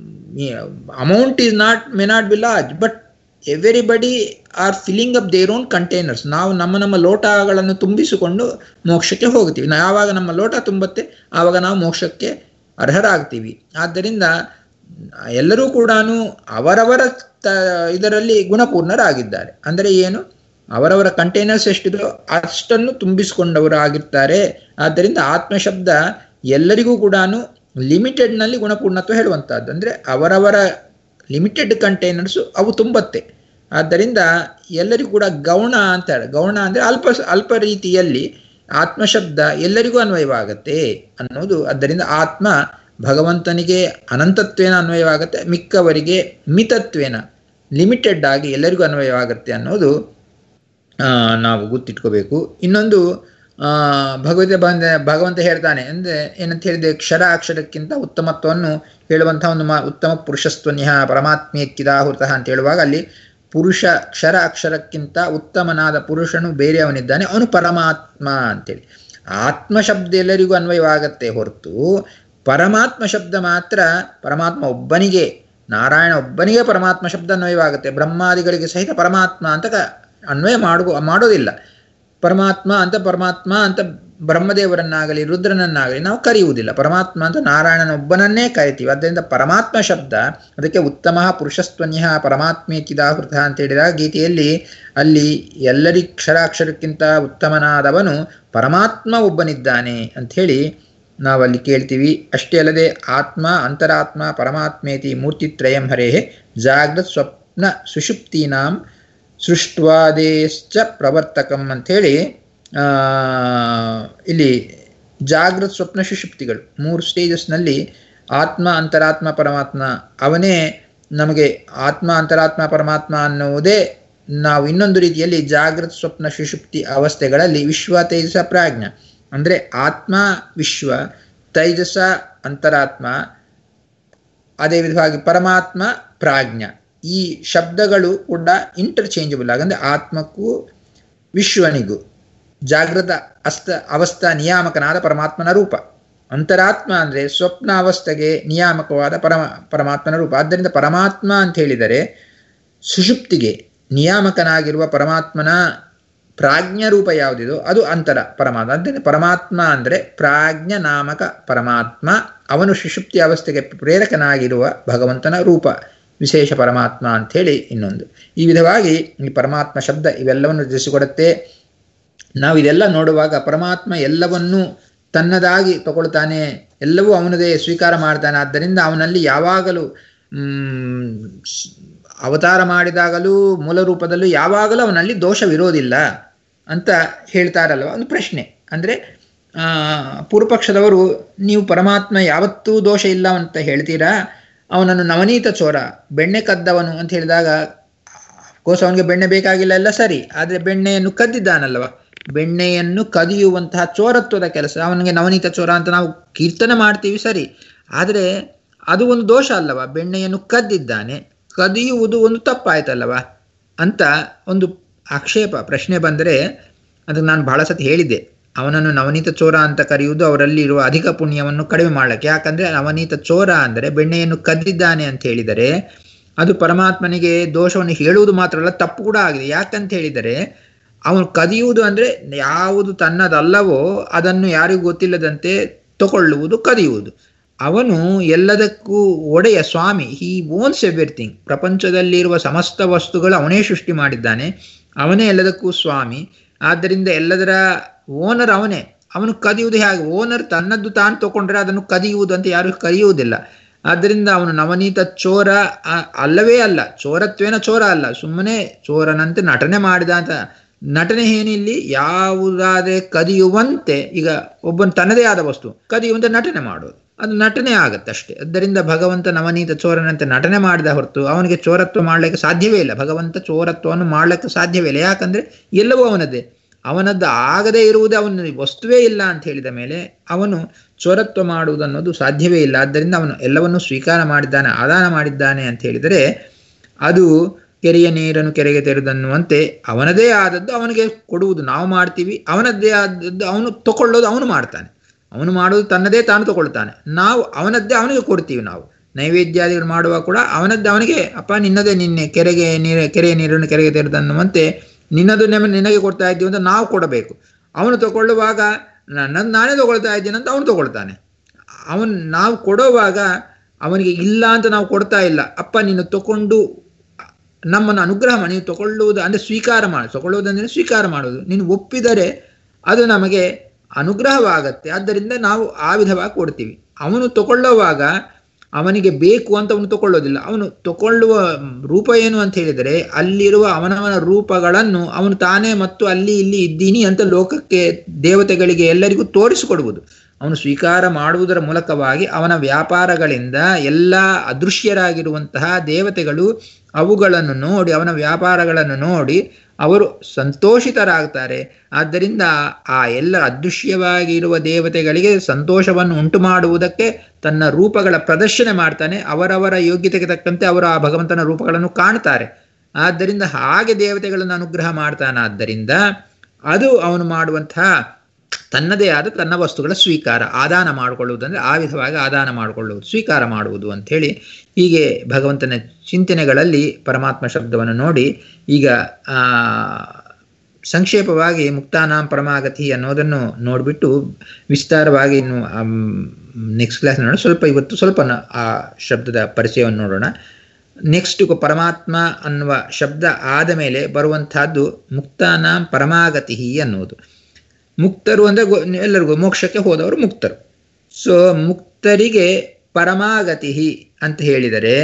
amount is not may not be large, but everybody are filling up their own containers. ನಾವು ನಮ್ಮ ನಮ್ಮ ಲೋಟಗಳನ್ನು ತುಂಬಿಸಿಕೊಂಡು ಮೋಕ್ಷಕ್ಕೆ ಹೋಗ್ತೀವಿ. ಯಾವಾಗ ನಮ್ಮ ಲೋಟ ತುಂಬುತ್ತೆ ಆವಾಗ ನಾವು ಮೋಕ್ಷಕ್ಕೆ ಅರ್ಹರಾಗ್ತೀವಿ. ಆದ್ದರಿಂದ ಎಲ್ಲರೂ ಕೂಡ ಅವರವರ ತ ಇದರಲ್ಲಿ ಗುಣಪೂರ್ಣರಾಗಿದ್ದಾರೆ. ಅಂದರೆ ಏನು, ಅವರವರ ಕಂಟೈನರ್ಸ್ ಎಷ್ಟಿದೋ ಅಷ್ಟನ್ನು ತುಂಬಿಸಿಕೊಂಡವರು ಆಗಿರ್ತಾರೆ. ಆದ್ದರಿಂದ ಆತ್ಮಶಬ್ದ ಎಲ್ಲರಿಗೂ ಕೂಡ ಲಿಮಿಟೆಡ್ನಲ್ಲಿ ಗುಣಪೂರ್ಣತ್ವ ಹೇಳುವಂಥದ್ದು. ಅಂದರೆ ಅವರವರ ಲಿಮಿಟೆಡ್ ಕಂಟೈನರ್ಸು ಅವು ತುಂಬತ್ತೆ. ಆದ್ದರಿಂದ ಎಲ್ಲರಿಗೂ ಕೂಡ ಗೌಣ ಅಂತ ಹೇಳಿ, ಗೌಣ ಅಂದರೆ ಅಲ್ಪ ಅಲ್ಪ ರೀತಿಯಲ್ಲಿ ಆತ್ಮಶಬ್ದ ಎಲ್ಲರಿಗೂ ಅನ್ವಯವಾಗತ್ತೆ ಅನ್ನೋದು. ಆದ್ದರಿಂದ ಆತ್ಮ ಭಗವಂತನಿಗೆ ಅನಂತತ್ವೇನ ಅನ್ವಯವಾಗುತ್ತೆ, ಮಿಕ್ಕವರಿಗೆ ಮಿತತ್ವೇನ ಲಿಮಿಟೆಡ್ ಆಗಿ ಎಲ್ಲರಿಗೂ ಅನ್ವಯವಾಗುತ್ತೆ ಅನ್ನೋದು ನಾವು ಗೊತ್ತಿಟ್ಕೋಬೇಕು. ಇನ್ನೊಂದು ಭಗವದ್ಗೀತೆ ಬಂದ ಭಗವಂತ ಹೇಳ್ತಾನೆ ಅಂದರೆ ಏನಂತ ಹೇಳಿದೆ, ಕ್ಷರ ಅಕ್ಷರಕ್ಕಿಂತ ಉತ್ತಮತ್ವವನ್ನು ಹೇಳುವಂತಹ ಒಂದು ಮಾ ಉತ್ತಮ ಪುರುಷಸ್ತ್ವನ್ಯ ಪರಮಾತ್ಮೇಕ್ಕಿದಾಹುತಃ ಅಂತ ಹೇಳುವಾಗ ಅಲ್ಲಿ ಪುರುಷ ಕ್ಷರ ಅಕ್ಷರಕ್ಕಿಂತ ಉತ್ತಮನಾದ ಪುರುಷನು ಬೇರೆಯವನಿದ್ದಾನೆ, ಅವನು ಪರಮಾತ್ಮ ಅಂತೇಳಿ. ಆತ್ಮ ಶಬ್ದ ಎಲ್ಲರಿಗೂ ಅನ್ವಯವಾಗತ್ತೆ ಹೊರತು ಪರಮಾತ್ಮ ಶಬ್ದ ಮಾತ್ರ ಪರಮಾತ್ಮ ಒಬ್ಬನಿಗೆ, ನಾರಾಯಣ ಒಬ್ಬನಿಗೆ ಪರಮಾತ್ಮ ಶಬ್ದ ಅನ್ವಯವಾಗುತ್ತೆ. ಬ್ರಹ್ಮಾದಿಗಳಿಗೆ ಸಹಿತ ಪರಮಾತ್ಮ ಅಂತ ಅನ್ವಯ ಮಾಡುವ ಮಾಡೋದಿಲ್ಲ. ಪರಮಾತ್ಮ ಅಂತ ಪರಮಾತ್ಮ ಅಂತ ಬ್ರಹ್ಮದೇವರನ್ನಾಗಲಿ ರುದ್ರನನ್ನಾಗಲಿ ನಾವು ಕರೆಯುವುದಿಲ್ಲ. ಪರಮಾತ್ಮ ಅಂತ ನಾರಾಯಣನೊಬ್ಬನನ್ನೇ ಕರಿತೀವಿ. ಆದ್ದರಿಂದ ಪರಮಾತ್ಮ ಶಬ್ದ ಅದಕ್ಕೆ ಉತ್ತಮ ಪುರುಷಸ್ತ್ವನ್ಯ ಪರಮಾತ್ಮೇತಿದಾಹೃತ ಅಂತ ಹೇಳಿದಾಗ ಗೀತೆಯಲ್ಲಿ ಅಲ್ಲಿ ಎಲ್ಲರಿ ಕ್ಷರಾಕ್ಷರಕ್ಕಿಂತ ಉತ್ತಮನಾದವನು ಪರಮಾತ್ಮ ಒಬ್ಬನಿದ್ದಾನೆ ಅಂಥೇಳಿ ನಾವಲ್ಲಿ ಕೇಳ್ತೀವಿ. ಅಷ್ಟೇ ಅಲ್ಲದೆ ಆತ್ಮ ಅಂತರಾತ್ಮ ಪರಮಾತ್ಮೇತಿ ಮೂರ್ತಿತ್ರಯಂ ಹರೇಹೇ ಜಾಗ್ರತ್ ಸ್ವಪ್ನ ಸುಷುಪ್ತೀನಾಂ ಸೃಷ್ಟ್ವಾದೇಶ್ಚ ಪ್ರವರ್ತಕಂ ಅಂಥೇಳಿ ಇಲ್ಲಿ ಜಾಗೃತ್ ಸ್ವಪ್ನ ಸುಷುಪ್ತಿಗಳು ಮೂರು ಸ್ಟೇಜಸ್ನಲ್ಲಿ ಆತ್ಮ ಅಂತರಾತ್ಮ ಪರಮಾತ್ಮ ಅವನೇ ನಮಗೆ ಆತ್ಮ ಅಂತರಾತ್ಮ ಪರಮಾತ್ಮ ಅನ್ನುವುದೇ ನಾವು ಇನ್ನೊಂದು ರೀತಿಯಲ್ಲಿ ಜಾಗೃತ್ ಸ್ವಪ್ನ ಸುಷುಪ್ತಿ ಅವಸ್ಥೆಗಳಲ್ಲಿ ವಿಶ್ವ ತೇಜಸ ಪ್ರಾಜ್ಞ ಅಂದರೆ ಆತ್ಮ ವಿಶ್ವ, ತೈಜಸ ಅಂತರಾತ್ಮ, ಅದೇ ವಿಧವಾಗಿ ಪರಮಾತ್ಮ ಪ್ರಾಜ್ಞ. ಈ ಶಬ್ದಗಳು ಕೂಡ ಇಂಟರ್ಚೇಂಜಬಲ್ ಆಗ ಅಂದರೆ ಆತ್ಮಕ್ಕೂ ವಿಶ್ವನಿಗೂ ಜಾಗೃತ ಅಸ್ತ ಅವಸ್ಥಾ ನಿಯಾಮಕನಾದ ಪರಮಾತ್ಮನ ರೂಪ, ಅಂತರಾತ್ಮ ಅಂದರೆ ಸ್ವಪ್ನ ಅವಸ್ಥೆಗೆ ನಿಯಾಮಕವಾದ ಪರಮ ಪರಮಾತ್ಮನ ರೂಪ. ಆದ್ದರಿಂದ ಪರಮಾತ್ಮ ಅಂತ ಹೇಳಿದರೆ ಸುಷುಪ್ತಿಗೆ ನಿಯಾಮಕನಾಗಿರುವ ಪರಮಾತ್ಮನ ಪ್ರಾಜ್ಞ ರೂಪ ಯಾವುದಿದೋ ಅದು ಅಂತರ ಪರಮಾತ್ಮ. ಅಂದರೆ ಪರಮಾತ್ಮ ಅಂದರೆ ಪ್ರಾಜ್ಞ ನಾಮಕ ಪರಮಾತ್ಮ, ಅವನು ಸುಷುಪ್ತಿ ಅವಸ್ಥೆಗೆ ಪ್ರೇರಕನಾಗಿರುವ ಭಗವಂತನ ರೂಪ ವಿಶೇಷ ಪರಮಾತ್ಮ ಅಂಥೇಳಿ ಇನ್ನೊಂದು. ಈ ವಿಧವಾಗಿ ಈ ಪರಮಾತ್ಮ ಶಬ್ದ ಇವೆಲ್ಲವನ್ನು ತಿಳಿಸಿಕೊಡುತ್ತೆ. ನಾವು ಇದೆಲ್ಲ ನೋಡುವಾಗ ಪರಮಾತ್ಮ ಎಲ್ಲವನ್ನೂ ತನ್ನದಾಗಿ ತಗೊಳ್ತಾನೆ, ಎಲ್ಲವೂ ಅವನದೇ ಸ್ವೀಕಾರ ಮಾಡ್ತಾನೆ. ಆದ್ದರಿಂದ ಅವನಲ್ಲಿ ಯಾವಾಗಲೂ ಅವತಾರ ಮಾಡಿದಾಗಲೂ ಮೂಲ ರೂಪದಲ್ಲೂ ಯಾವಾಗಲೂ ಅವನಲ್ಲಿ ದೋಷವಿರೋದಿಲ್ಲ ಅಂತ ಹೇಳ್ತಾರಲ್ವ. ಒಂದು ಪ್ರಶ್ನೆ ಅಂದರೆ ಪೂರ್ವಪಕ್ಷದವರು ನೀವು ಪರಮಾತ್ಮ ಯಾವತ್ತೂ ದೋಷ ಇಲ್ಲ ಅಂತ ಹೇಳ್ತೀರಾ, ಅವನನ್ನು ನವನೀತ ಚೋರ ಬೆಣ್ಣೆ ಕದ್ದವನು ಅಂತ ಹೇಳಿದಾಗ ಕೋಸ ಅವನಿಗೆ ಬೆಣ್ಣೆ ಬೇಕಾಗಿಲ್ಲ ಎಲ್ಲ ಸರಿ, ಆದರೆ ಬೆಣ್ಣೆಯನ್ನು ಕದ್ದಿದ್ದಾನಲ್ವ, ಬೆಣ್ಣೆಯನ್ನು ಕದಿಯುವಂತಹ ಚೋರತ್ವದ ಕೆಲಸ, ಅವನಿಗೆ ನವನೀತ ಚೋರ ಅಂತ ನಾವು ಕೀರ್ತನೆ ಮಾಡ್ತೀವಿ ಸರಿ, ಆದರೆ ಅದು ಒಂದು ದೋಷ ಅಲ್ಲವ, ಬೆಣ್ಣೆಯನ್ನು ಕದ್ದಿದ್ದಾನೆ, ಕದಿಯುವುದು ಒಂದು ತಪ್ಪಾಯ್ತಲ್ಲವ ಅಂತ ಒಂದು ಆಕ್ಷೇಪ ಪ್ರಶ್ನೆ ಬಂದರೆ ಅದಕ್ಕೆ ನಾನು ಬಹಳ ಸತಿ ಹೇಳಿದ್ದೆ, ಅವನನ್ನು ನವನೀತ ಚೋರ ಅಂತ ಕರೆಯುವುದು ಅವರಲ್ಲಿ ಇರುವ ಅಧಿಕ ಪುಣ್ಯವನ್ನು ಕಡಿಮೆ ಮಾಡಲಿಕ್ಕೆ. ಯಾಕಂದರೆ ನವನೀತ ಚೋರ ಅಂದರೆ ಬೆಣ್ಣೆಯನ್ನು ಕದ್ದಿದ್ದಾನೆ ಅಂತ ಹೇಳಿದರೆ ಅದು ಪರಮಾತ್ಮನಿಗೆ ದೋಷವನ್ನು ಹೇಳುವುದು ಮಾತ್ರ ಅಲ್ಲ, ತಪ್ಪು ಕೂಡ ಆಗಿದೆ. ಯಾಕಂತ ಹೇಳಿದರೆ ಅವನು ಕದಿಯುವುದು ಅಂದರೆ ಯಾವುದು ತನ್ನದಲ್ಲವೋ ಅದನ್ನು ಯಾರಿಗೂ ಗೊತ್ತಿಲ್ಲದಂತೆ ತಗೊಳ್ಳುವುದು ಕದಿಯುವುದು. ಅವನು ಎಲ್ಲದಕ್ಕೂ ಒಡೆಯ ಸ್ವಾಮಿ, ಹಿ ಓನ್ಸ್ ಎವ್ರಿಥಿಂಗ್. ಪ್ರಪಂಚದಲ್ಲಿರುವ ಸಮಸ್ತ ವಸ್ತುಗಳು ಅವನೇ ಸೃಷ್ಟಿ ಮಾಡಿದ್ದಾನೆ, ಅವನೇ ಎಲ್ಲದಕ್ಕೂ ಸ್ವಾಮಿ. ಆದ್ದರಿಂದ ಎಲ್ಲದರ ಓನರ್ ಅವನೇ. ಅವನು ಕದಿಯುವುದು ಹೇಗೆ? ಓನರ್ ತನ್ನದ್ದು ತಾನು ತಗೊಂಡ್ರೆ ಅದನ್ನು ಕದಿಯುವುದು ಅಂತ ಯಾರು ಕರೆಯುವುದಿಲ್ಲ. ಆದ್ದರಿಂದ ಅವನು ನವನೀತ ಚೋರ ಅಲ್ಲವೇ ಅಲ್ಲ, ಚೋರತ್ವೇನ ಚೋರ ಅಲ್ಲ, ಸುಮ್ಮನೆ ಚೋರನಂತೆ ನಟನೆ ಮಾಡಿದ ಅಂತ. ನಟನೆ ಏನಿಲ್ಲಿ, ಯಾವುದಾದ್ರೆ ಕದಿಯುವಂತೆ, ಈಗ ಒಬ್ಬನ ತನ್ನದೇ ಆದ ವಸ್ತು ಕದಿಯುವಂತೆ ನಟನೆ ಮಾಡೋದು, ಅದು ನಟನೆ ಆಗತ್ತಷ್ಟೇ. ಆದ್ದರಿಂದ ಭಗವಂತ ನವನೀತ ಚೋರನಂತೆ ನಟನೆ ಮಾಡಿದ ಹೊರತು ಅವನಿಗೆ ಚೋರತ್ವ ಮಾಡಲಿಕ್ಕೆ ಸಾಧ್ಯವೇ ಇಲ್ಲ. ಭಗವಂತ ಚೋರತ್ವವನ್ನು ಮಾಡಲಿಕ್ಕೆ ಸಾಧ್ಯವೇ ಇಲ್ಲ. ಯಾಕಂದರೆ ಎಲ್ಲವೂ ಅವನದೇ, ಅವನದ್ದು ಆಗದೇ ಇರುವುದೇ ಅವನ ವಸ್ತುವೇ ಇಲ್ಲ ಅಂತ ಹೇಳಿದ ಮೇಲೆ ಅವನು ಸ್ವರತ್ವ ಮಾಡುವುದು ಅನ್ನೋದು ಸಾಧ್ಯವೇ ಇಲ್ಲ. ಆದ್ದರಿಂದ ಅವನು ಎಲ್ಲವನ್ನೂ ಸ್ವೀಕಾರ ಮಾಡಿದ್ದಾನೆ, ಆದಾನ ಮಾಡಿದ್ದಾನೆ ಅಂತ ಹೇಳಿದರೆ ಅದು ಕೆರೆಯ ನೀರನ್ನು ಕೆರೆಗೆ ತೆರೆದನ್ನುವಂತೆ ಅವನದೇ ಆದದ್ದು ಅವನಿಗೆ ಕೊಡುವುದು ನಾವು ಮಾಡ್ತೀವಿ, ಅವನದ್ದೇ ಆದದ್ದು ಅವನು ತಗೊಳ್ಳೋದು ಅವನು ಮಾಡ್ತಾನೆ. ಅವನು ಮಾಡೋದು ತನ್ನದೇ ತಾನು ತಗೊಳ್ತಾನೆ, ನಾವು ಅವನದ್ದೇ ಅವನಿಗೆ ಕೊಡ್ತೀವಿ. ನಾವು ನೈವೇದ್ಯಾದಿಗಳು ಮಾಡುವಾಗ ಕೂಡ ಅವನದ್ದೇ ಅವನಿಗೆ, ಅಪ್ಪ ನಿನ್ನದೇ, ನಿನ್ನೆ ಕೆರೆಗೆ ನೀರ ಕೆರೆಯ ನೀರನ್ನು ಕೆರೆಗೆ ತೆರೆದನ್ನುವಂತೆ ನಿನ್ನದು ನೆಮ ನಿನಗೆ ಕೊಡ್ತಾ ಇದ್ದೀವಿ ಅಂತ ನಾವು ಕೊಡಬೇಕು. ಅವನು ತಗೊಳ್ಳುವಾಗ ನನ್ನ ನಾನೇ ತಗೊಳ್ತಾ ಇದ್ದೀನಿ ಅಂತ ಅವನು ತಗೊಳ್ತಾನೆ. ಅವನು ನಾವು ಕೊಡುವಾಗ ಅವನಿಗೆ ಇಲ್ಲ ಅಂತ ನಾವು ಕೊಡ್ತಾ ಇಲ್ಲ, ಅಪ್ಪ ನೀನು ತಗೊಂಡು ನಮ್ಮನ್ನು ಅನುಗ್ರಹ ಮಾಡಿ, ನೀವು ತಗೊಳ್ಳುವುದು ಅಂದರೆ ಸ್ವೀಕಾರ ಮಾಡಿ, ತಗೊಳ್ಳುವುದಂದರೆ ಸ್ವೀಕಾರ ಮಾಡೋದು, ನೀನು ಒಪ್ಪಿದರೆ ಅದು ನಮಗೆ ಅನುಗ್ರಹವಾಗತ್ತೆ. ಆದ್ದರಿಂದ ನಾವು ಆ ವಿಧವಾಗಿ ಕೊಡ್ತೀವಿ. ಅವನು ತಗೊಳ್ಳುವಾಗ ಅವನಿಗೆ ಬೇಕು ಅಂತ ಅವನು ತಗೊಳ್ಳೋದಿಲ್ಲ. ಅವನು ತಗೊಳ್ಳುವ ರೂಪ ಏನು ಅಂತ ಹೇಳಿದರೆ ಅಲ್ಲಿರುವ ಅವನವನ ರೂಪಗಳನ್ನು ಅವನು ತಾನೇ ಮತ್ತು ಅಲ್ಲಿ ಇಲ್ಲಿ ಇದ್ದೀನಿ ಅಂತ ಲೋಕಕ್ಕೆ, ದೇವತೆಗಳಿಗೆ, ಎಲ್ಲರಿಗೂ ತೋರಿಸಿಕೊಡುವುದು. ಅವನು ಸ್ವೀಕಾರ ಮಾಡುವುದರ ಮೂಲಕವಾಗಿ ಅವನ ವ್ಯಾಪಾರಗಳಿಂದ ಎಲ್ಲ ಅದೃಶ್ಯರಾಗಿರುವಂತಹ ದೇವತೆಗಳು ಅವುಗಳನ್ನು ನೋಡಿ, ಅವನ ವ್ಯಾಪಾರಗಳನ್ನು ನೋಡಿ ಅವರು ಸಂತೋಷಿತರಾಗ್ತಾರೆ. ಆದ್ದರಿಂದ ಆ ಎಲ್ಲ ಅದೃಶ್ಯವಾಗಿ ಇರುವ ದೇವತೆಗಳಿಗೆ ಸಂತೋಷವನ್ನು ಉಂಟು ಮಾಡುವುದಕ್ಕೆ ತನ್ನ ರೂಪಗಳ ಪ್ರದರ್ಶನ ಮಾಡ್ತಾನೆ. ಅವರವರ ಯೋಗ್ಯತೆಗೆ ತಕ್ಕಂತೆ ಅವರು ಆ ಭಗವಂತನ ರೂಪಗಳನ್ನು ಕಾಣ್ತಾರೆ. ಆದ್ದರಿಂದ ಹಾಗೆ ದೇವತೆಗಳನ್ನು ಅನುಗ್ರಹ ಮಾಡ್ತಾನಾದ್ದರಿಂದ ಅದು ಅವನು ಮಾಡುವಂತಹ ತನ್ನದೇ ಆದ ತನ್ನ ವಸ್ತುಗಳ ಸ್ವೀಕಾರ, ಆದಾನ ಮಾಡಿಕೊಳ್ಳುವುದು. ಅಂದರೆ ಆ ವಿಧವಾಗಿ ಆದಾನ ಮಾಡಿಕೊಳ್ಳುವುದು, ಸ್ವೀಕಾರ ಮಾಡುವುದು ಅಂಥೇಳಿ ಹೀಗೆ ಭಗವಂತನ ಚಿಂತನೆಗಳಲ್ಲಿ ಪರಮಾತ್ಮ ಶಬ್ದವನ್ನು ನೋಡಿ ಈಗ ಸಂಕ್ಷೇಪವಾಗಿ ಮುಕ್ತಾನಾಂ ಪರಮಾಗತಿ ಅನ್ನೋದನ್ನು ನೋಡಿಬಿಟ್ಟು ವಿಸ್ತಾರವಾಗಿ ಇನ್ನು ನೆಕ್ಸ್ಟ್ ಕ್ಲಾಸ್ ನೋಡೋಣ. ಸ್ವಲ್ಪ ಇವತ್ತು ಸ್ವಲ್ಪ ಆ ಶಬ್ದದ ಪರಿಚಯವನ್ನು ನೋಡೋಣ. ನೆಕ್ಸ್ಟ್ ಪರಮಾತ್ಮ ಅನ್ನುವ ಶಬ್ದ ಆದ ಮೇಲೆ ಬರುವಂತಹದ್ದು ಮುಕ್ತಾನಾಂ ಪರಮಾಗತಿ ಅನ್ನುವುದು. ಮುಕ್ತರು ಅಂದರೆ ಎಲ್ಲರಿಗೂ ಮೋಕ್ಷಕ್ಕೆ ಹೋದವರು ಮುಕ್ತರು. ಸೊ ಮುಕ್ತರಿಗೆ ಪರಮಾಗತಿ ಅಂತ ಹೇಳಿದರೆ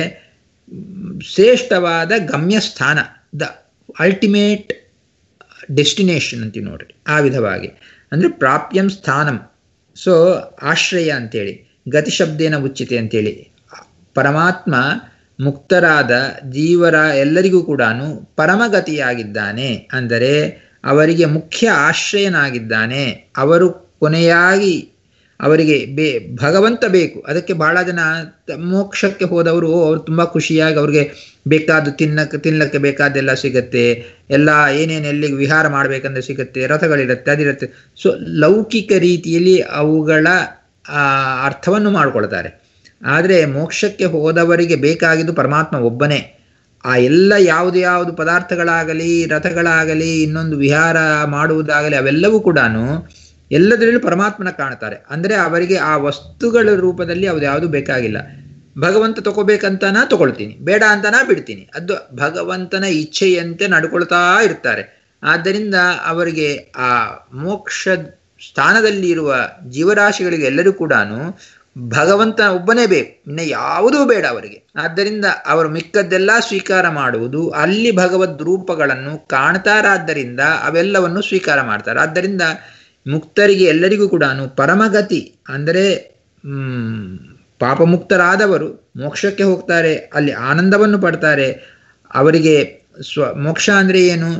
ಶ್ರೇಷ್ಠವಾದ ಗಮ್ಯಸ್ಥಾನ, ದ ಅಲ್ಟಿಮೇಟ್ ಡೆಸ್ಟಿನೇಷನ್ ಅಂತೀವಿ ನೋಡ್ರಿ. ಆ ವಿಧವಾಗಿ ಅಂದರೆ ಪ್ರಾಪ್ಯಂ ಸ್ಥಾನಂ, ಸೊ ಆಶ್ರಯ ಅಂತೇಳಿ, ಗತಿಶಬ್ದೇನ ಉಚ್ಚಿತೆ ಅಂತೇಳಿ ಪರಮಾತ್ಮ ಮುಕ್ತರಾದ ಜೀವರ ಎಲ್ಲರಿಗೂ ಕೂಡ ಪರಮಗತಿಯಾಗಿದ್ದಾನೆ. ಅಂದರೆ ಅವರಿಗೆ ಮುಖ್ಯ ಆಶ್ರಯನಾಗಿದ್ದಾನೆ. ಅವರು ಕೊನೆಯಾಗಿ ಅವರಿಗೆ ಬೇ ಭಗವಂತ ಬೇಕು. ಅದಕ್ಕೆ ಬಹಳ ಜನ ಮೋಕ್ಷಕ್ಕೆ ಹೋದವರು ಅವರು ತುಂಬ ಖುಷಿಯಾಗಿ ಅವ್ರಿಗೆ ಬೇಕಾದ್ದು ತಿನ್ನಕ್ಕೆ ತಿನ್ನಕ್ಕೆ ಬೇಕಾದೆಲ್ಲ ಸಿಗತ್ತೆ, ಎಲ್ಲ ಏನೇನು ಎಲ್ಲಿಗೆ ವಿಹಾರ ಮಾಡಬೇಕಂದ್ರೆ ಸಿಗುತ್ತೆ, ರಥಗಳಿರುತ್ತೆ, ಅದಿರುತ್ತೆ. ಸೊ ಲೌಕಿಕ ರೀತಿಯಲ್ಲಿ ಅವುಗಳ ಅರ್ಥವನ್ನು ಮಾಡಿಕೊಳ್ತಾರೆ. ಆದರೆ ಮೋಕ್ಷಕ್ಕೆ ಹೋದವರಿಗೆ ಬೇಕಾಗಿದ್ದು ಪರಮಾತ್ಮ ಒಬ್ಬನೇ. ಆ ಎಲ್ಲ ಯಾವುದು ಯಾವುದು ಪದಾರ್ಥಗಳಾಗಲಿ, ರಥಗಳಾಗಲಿ, ಇನ್ನೊಂದು ವಿಹಾರ ಮಾಡುವುದಾಗಲಿ, ಅವೆಲ್ಲವೂ ಕೂಡ ಎಲ್ಲದರಲ್ಲೂ ಪರಮಾತ್ಮನ ಕಾಣ್ತಾರೆ. ಅಂದರೆ ಅವರಿಗೆ ಆ ವಸ್ತುಗಳ ರೂಪದಲ್ಲಿ ಯಾವುದು ಯಾವುದು ಬೇಕಾಗಿಲ್ಲ. ಭಗವಂತ ತಗೋಬೇಕಂತನಾ ತಗೊಳ್ತೀನಿ, ಬೇಡ ಅಂತನಾ ಬಿಡ್ತೀನಿ, ಅದು ಭಗವಂತನ ಇಚ್ಛೆಯಂತೆ ನಡ್ಕೊಳ್ತಾ ಇರ್ತಾರೆ. ಆದ್ದರಿಂದ ಅವರಿಗೆ ಆ ಮೋಕ್ಷ ಸ್ಥಾನದಲ್ಲಿ ಇರುವ ಜೀವರಾಶಿಗಳಿಗೆ ಎಲ್ಲರೂ ಕೂಡ ಭಗವಂತ ಒಬ್ಬನೇ ಬೇಕು, ಇನ್ನು ಯಾವುದೂ ಬೇಡ ಅವರಿಗೆ. ಆದ್ದರಿಂದ ಅವರು ಮಿಕ್ಕದ್ದೆಲ್ಲ ಸ್ವೀಕಾರ ಮಾಡುವುದು, ಅಲ್ಲಿ ಭಗವದ್ ರೂಪಗಳನ್ನು ಕಾಣ್ತಾರಾದ್ದರಿಂದ ಅವೆಲ್ಲವನ್ನು ಸ್ವೀಕಾರ ಮಾಡ್ತಾರೆ. ಆದ್ದರಿಂದ ಮುಕ್ತರಿಗೆ ಎಲ್ಲರಿಗೂ ಕೂಡ ಪರಮಗತಿ ಅಂದರೆ ಹ್ಮ್ ಪಾಪಮುಕ್ತರಾದವರು ಮೋಕ್ಷಕ್ಕೆ ಹೋಗ್ತಾರೆ, ಅಲ್ಲಿ ಆನಂದವನ್ನು ಪಡ್ತಾರೆ. ಅವರಿಗೆ ಸ್ವ ಮೋಕ್ಷ ಅಂದರೆ ಏನು?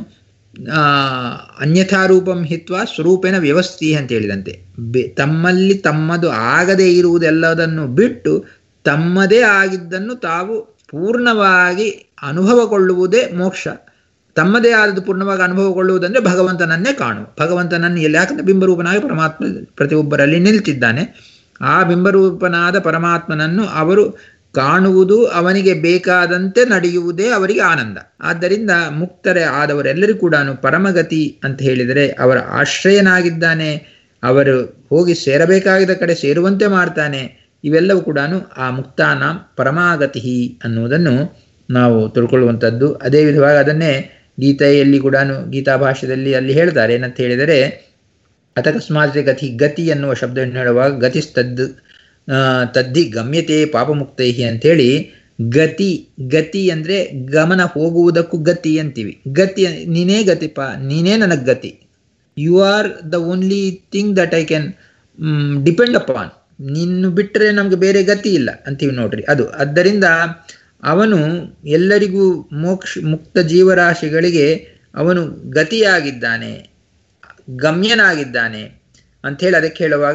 ಅನ್ಯಥಾರೂಪಂ ಹಿತ್ವ ಸ್ವರೂಪೇಣ ವ್ಯವಸ್ಥೆ ಅಂತ ಹೇಳಿದಂತೆ, ಬೆ ತಮ್ಮಲ್ಲಿ ತಮ್ಮದು ಆಗದೇ ಇರುವುದೆಲ್ಲದನ್ನು ಬಿಟ್ಟು ತಮ್ಮದೇ ಆಗಿದ್ದನ್ನು ತಾವು ಪೂರ್ಣವಾಗಿ ಅನುಭವಗೊಳ್ಳುವುದೇ ಮೋಕ್ಷ. ತಮ್ಮದೇ ಆದದ್ದು ಪೂರ್ಣವಾಗಿ ಅನುಭವಗೊಳ್ಳುವುದಂದರೆ ಭಗವಂತನನ್ನೇ ಕಾಣು. ಭಗವಂತನನ್ನು ಎಲ್ಲಿ, ಯಾಕಂದರೆ ಬಿಂಬರೂಪನಾಗಿ ಪರಮಾತ್ಮ ಪ್ರತಿಯೊಬ್ಬರಲ್ಲಿ ನಿಲ್ತಿದ್ದಾನೆ. ಆ ಬಿಂಬರೂಪನಾದ ಪರಮಾತ್ಮನನ್ನು ಅವರು ಕಾಣುವುದು, ಅವನಿಗೆ ಬೇಕಾದಂತೆ ನಡೆಯುವುದೇ ಅವರಿಗೆ ಆನಂದ. ಆದ್ದರಿಂದ ಮುಕ್ತರೇ ಆದವರೆಲ್ಲರೂ ಕೂಡ ಪರಮಗತಿ ಅಂತ ಹೇಳಿದರೆ ಅವರ ಆಶ್ರಯನಾಗಿದ್ದಾನೆ, ಅವರು ಹೋಗಿ ಸೇರಬೇಕಾಗಿದ್ದ ಕಡೆ ಸೇರುವಂತೆ ಮಾಡ್ತಾನೆ. ಇವೆಲ್ಲವೂ ಕೂಡ ಆ ಮುಕ್ತಾನಾಂ ಪರಮಾಗತಿ ಅನ್ನುವುದನ್ನು ನಾವು ತಿಳ್ಕೊಳ್ಳುವಂಥದ್ದು. ಅದೇ ವಿಧವಾಗಿ ಅದನ್ನೇ ಗೀತೆಯಲ್ಲಿ ಕೂಡ ಗೀತಾ ಭಾಷ್ಯದಲ್ಲಿ ಅಲ್ಲಿ ಹೇಳ್ತಾರೆ. ಏನಂತ ಹೇಳಿದರೆ ಅತಕಸ್ಮಾತ್ ಗತಿ, ಗತಿ ಎನ್ನುವ ಶಬ್ದವನ್ನು ಹೇಳುವಾಗ ಗತಿಸ್ತದ್ದು ತದ್ದಿ ಗಮ್ಯತೆ ಪಾಪಮುಕ್ತೈ ಅಂಥೇಳಿ, ಗತಿ ಗತಿ ಅಂದರೆ ಗಮನ ಹೋಗುವುದಕ್ಕೂ ಗತಿ ಅಂತೀವಿ. ಗತಿ ನೀನೇ ಗತಿಪ, ನೀನೇ ನನಗೆ ಗತಿ, you are the only thing that I can depend upon, ನಿನ್ನು ಬಿಟ್ಟರೆ ನಮಗೆ ಬೇರೆ ಗತಿ ಇಲ್ಲ ಅಂತೀವಿ ನೋಡ್ರಿ. ಅದು ಆದ್ದರಿಂದ ಅವನು ಎಲ್ಲರಿಗೂ ಮೋಕ್ಷ ಮುಕ್ತ ಜೀವರಾಶಿಗಳಿಗೆ ಅವನು ಗತಿಯಾಗಿದ್ದಾನೆ, ಗಮ್ಯನಾಗಿದ್ದಾನೆ ಅಂಥೇಳಿ ಅದಕ್ಕೆ ಹೇಳುವಾಗ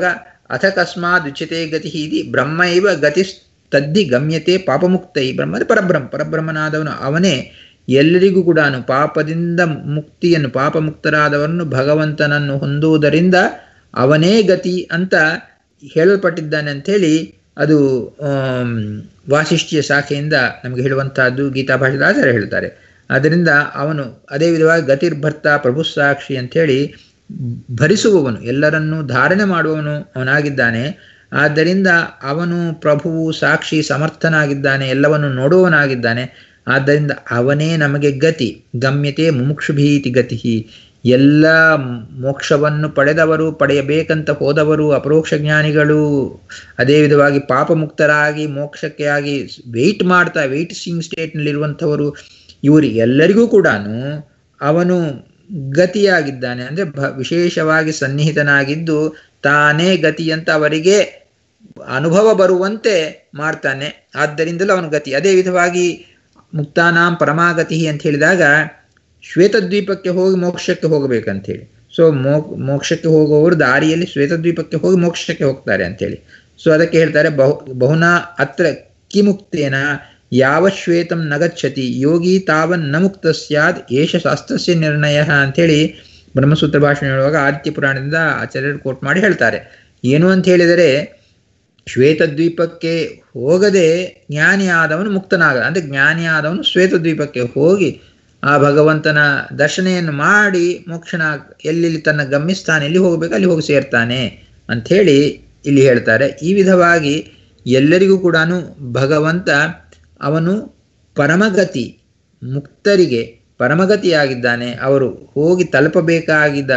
ಅಥ ಕಸ್ಮಾದ್ ಉಚ್ಯತೆ ಗತಿ ಇತಿ ಬ್ರಹ್ಮ ಇವ ಗತಿ ತದ್ದಿ ಗಮ್ಯತೆ ಪಾಪಮುಕ್ತೈ ಬ್ರಹ್ಮ ಪರಬ್ರಹ್ಮ ಪರಬ್ರಹ್ಮನಾದವನು ಅವನೇ ಎಲ್ಲರಿಗೂ ಕೂಡ ಪಾಪದಿಂದ ಮುಕ್ತಿಯನ್ನು ಪಾಪಮುಕ್ತರಾದವರನ್ನು ಭಗವಂತನನ್ನು ಹೊಂದುವುದರಿಂದ ಅವನೇ ಗತಿ ಅಂತ ಹೇಳಲ್ಪಟ್ಟಿದ್ದಾನೆ ಅಂಥೇಳಿ ಅದು ವಾಸಿಷ್ಠಿಯ ಶಾಖೆಯಿಂದ ನಮಗೆ ಹೇಳುವಂತಹದ್ದು ಗೀತಾ ಭಾಷೆದ ಆಚಾರ್ಯ ಹೇಳ್ತಾರೆ. ಆದ್ದರಿಂದ ಅವನು ಅದೇ ವಿಧವಾಗಿ ಗತಿರ್ಭರ್ತ ಪ್ರಭು ಸಾಕ್ಷಿ ಅಂಥೇಳಿ ಭರಿಸುವವನು, ಎಲ್ಲರನ್ನೂ ಧಾರಣೆ ಮಾಡುವವನು ಅವನಾಗಿದ್ದಾನೆ. ಆದ್ದರಿಂದ ಅವನು ಪ್ರಭುವು ಸಾಕ್ಷಿ ಸಮರ್ಥನಾಗಿದ್ದಾನೆ, ಎಲ್ಲವನ್ನು ನೋಡುವವನಾಗಿದ್ದಾನೆ. ಆದ್ದರಿಂದ ಅವನೇ ನಮಗೆ ಗತಿ. ಗಮ್ಯತೆ ಮುಮುಕ್ಷುಭೀತಿ ಗತಿ. ಎಲ್ಲ ಮೋಕ್ಷವನ್ನು ಪಡೆದವರು, ಪಡೆಯಬೇಕಂತ ಹೋದವರು, ಅಪರೋಕ್ಷ ಜ್ಞಾನಿಗಳು, ಅದೇ ವಿಧವಾಗಿ ಪಾಪಮುಕ್ತರಾಗಿ ಮೋಕ್ಷಕ್ಕೆ ಆಗಿ ವೆಯ್ಟ್ ಮಾಡ್ತಾ ವೆಯ್ಟಿಂಗ್ ಸ್ಟೇಟ್ನಲ್ಲಿರುವಂಥವರು, ಇವರು ಎಲ್ಲರಿಗೂ ಕೂಡ ಅವನು ಗತಿಯಾಗಿದ್ದಾನೆ. ಅಂದರೆ ಭ ವಿಶೇಷವಾಗಿ ಸನ್ನಿಹಿತನಾಗಿದ್ದು ತಾನೇ ಗತಿ ಅಂತ ಅವರಿಗೆ ಅನುಭವ ಬರುವಂತೆ ಮಾಡ್ತಾನೆ. ಆದ್ದರಿಂದಲೂ ಅವನು ಗತಿ. ಅದೇ ವಿಧವಾಗಿ ಮುಕ್ತಾನಾಂ ಪರಮಾಗತಿ ಅಂತ ಹೇಳಿದಾಗ ಶ್ವೇತದ್ವೀಪಕ್ಕೆ ಹೋಗಿ ಮೋಕ್ಷಕ್ಕೆ ಹೋಗಬೇಕಂತೇಳಿ. ಸೊ ಮೋ ಮೋಕ್ಷಕ್ಕೆ ಹೋಗುವವರು ದಾರಿಯಲ್ಲಿ ಶ್ವೇತದ್ವೀಪಕ್ಕೆ ಹೋಗಿ ಮೋಕ್ಷಕ್ಕೆ ಹೋಗ್ತಾರೆ ಅಂಥೇಳಿ. ಸೊ ಅದಕ್ಕೆ ಹೇಳ್ತಾರೆ ಬಹು ಬಹುನಾ ಅತ್ರ ಕಿಮುಕ್ತೇನ ಯಾವ ಶ್ವೇತಂ ನಗಚ್ಚತಿ ಯೋಗಿ ತಾವನ್ ನ ಮುಕ್ತ ಸ್ಯಾದ್ ಏಷ ಶಾಸ್ತ್ರಸ್ಯ ನಿರ್ಣಯ ಅಂಥೇಳಿ ಬ್ರಹ್ಮಸೂತ್ರ ಭಾಷಣ ಹೇಳುವಾಗ ಆದಿತ್ಯ ಪುರಾಣದಿಂದ ಆಚಾರ್ಯರು ಕೋಟ್ ಮಾಡಿ ಹೇಳ್ತಾರೆ. ಏನು ಅಂತ ಹೇಳಿದರೆ ಶ್ವೇತದ್ವೀಪಕ್ಕೆ ಹೋಗದೆ ಜ್ಞಾನಿ ಆದವನು ಮುಕ್ತನಾಗ, ಅಂದರೆ ಜ್ಞಾನಿ ಆದವನು ಶ್ವೇತದ್ವೀಪಕ್ಕೆ ಹೋಗಿ ಆ ಭಗವಂತನ ದರ್ಶನೆಯನ್ನು ಮಾಡಿ ಮೋಕ್ಷಣ ಎಲ್ಲೆಲ್ಲಿ ತನ್ನ ಗಮ್ಯಸ್ಥಾನ ಎಲ್ಲಿ ಹೋಗಬೇಕು ಅಲ್ಲಿ ಹೋಗಿ ಸೇರ್ತಾನೆ ಅಂಥೇಳಿ ಇಲ್ಲಿ ಹೇಳ್ತಾರೆ. ಈ ವಿಧವಾಗಿ ಎಲ್ಲರಿಗೂ ಕೂಡ ಭಗವಂತ ಅವನು ಪರಮಗತಿ, ಮುಕ್ತರಿಗೆ ಪರಮಗತಿಯಾಗಿದ್ದಾನೆ. ಅವರು ಹೋಗಿ ತಲುಪಬೇಕಾಗಿದ್ದ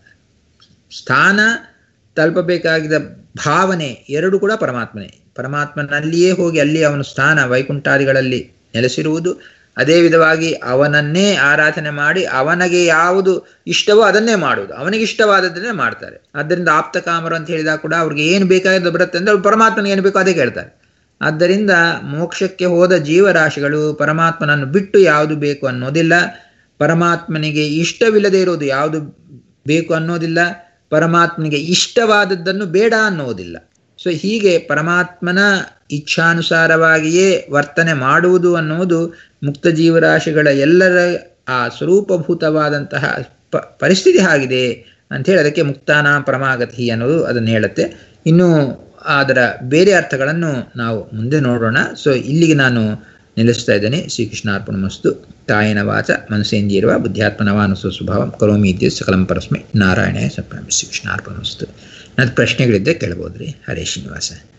ಸ್ಥಾನ, ತಲುಪಬೇಕಾಗಿದ್ದ ಭಾವನೆ ಎರಡು ಕೂಡ ಪರಮಾತ್ಮನೇ. ಪರಮಾತ್ಮನಲ್ಲಿಯೇ ಹೋಗಿ ಅಲ್ಲಿ ಅವನ ಸ್ಥಾನ ವೈಕುಂಠಾದಿಗಳಲ್ಲಿ ನೆಲೆಸಿರುವುದು. ಅದೇ ವಿಧವಾಗಿ ಅವನನ್ನೇ ಆರಾಧನೆ ಮಾಡಿ ಅವನಿಗೆ ಯಾವುದು ಇಷ್ಟವೋ ಅದನ್ನೇ ಮಾಡುವುದು, ಅವನಿಗೆ ಇಷ್ಟವಾದದ್ದನ್ನೇ ಮಾಡ್ತಾರೆ. ಆದ್ದರಿಂದ ಆಪ್ತ ಕಾಮರು ಅಂತ ಹೇಳಿದಾಗ ಕೂಡ ಅವ್ರಿಗೆ ಏನು ಬೇಕಾಗಿದ್ದು ಬರುತ್ತೆ ಅಂದರೆ ಅವ್ರು ಪರಮಾತ್ಮನಿಗೆ ಏನು ಬೇಕೋ ಅದೇ ಕೇಳ್ತಾರೆ. ಆದ್ದರಿಂದ ಮೋಕ್ಷಕ್ಕೆ ಹೋದ ಜೀವರಾಶಿಗಳು ಪರಮಾತ್ಮನನ್ನು ಬಿಟ್ಟು ಯಾವುದು ಬೇಕು ಅನ್ನೋದಿಲ್ಲ, ಪರಮಾತ್ಮನಿಗೆ ಇಷ್ಟವಿಲ್ಲದೆ ಇರೋದು ಯಾವುದು ಬೇಕು ಅನ್ನೋದಿಲ್ಲ, ಪರಮಾತ್ಮನಿಗೆ ಇಷ್ಟವಾದದ್ದನ್ನು ಬೇಡ ಅನ್ನೋದಿಲ್ಲ. ಸೊ ಹೀಗೆ ಪರಮಾತ್ಮನ ಇಚ್ಛಾನುಸಾರವಾಗಿಯೇ ವರ್ತನೆ ಮಾಡುವುದು ಅನ್ನುವುದು ಮುಕ್ತ ಜೀವರಾಶಿಗಳ ಎಲ್ಲರ ಆ ಸ್ವರೂಪಭೂತವಾದಂತಹ ಪ ಪರಿಸ್ಥಿತಿ ಆಗಿದೆ ಅಂಥೇಳಿ ಅದಕ್ಕೆ ಮುಕ್ತಾನ ಪರಮಾಗತಿ ಅನ್ನೋದು ಅದನ್ನು ಹೇಳುತ್ತೆ. ಇನ್ನು ಅದರ ಬೇರೆ ಅರ್ಥಗಳನ್ನು ನಾವು ಮುಂದೆ ನೋಡೋಣ. ಸೊ ಇಲ್ಲಿಗೆ ನಾನು ನಿಲ್ಲಿಸ್ತಾ ಇದ್ದೇನೆ. ಶ್ರೀಕೃಷ್ಣಾರ್ಪಣಮಸ್ತು. ಕಾಯನ ವಾಚ ಮನಸೇಂದ್ರಿಯರ್ವ ಬುದ್ಧ್ಯಾತ್ಮನವಾನುಸ್ವ ಸ್ವಭಾವಂ ಕರೋಮಿ ಇದ್ದೇ ಸಕಲಂ ಪರಸ್ಮೈ ನಾರಾಯಣಾಯ ಸಮರ್ಪಯಾಮಿ. ಶ್ರೀಕೃಷ್ಣಾರ್ಪಣಮಸ್ತು. ನನ್ನ ಪ್ರಶ್ನೆಗಳಿದ್ದರೆ ಕೇಳ್ಬೋದ್ರಿ. ಹರೇ ಶ್ರೀನಿವಾಸ.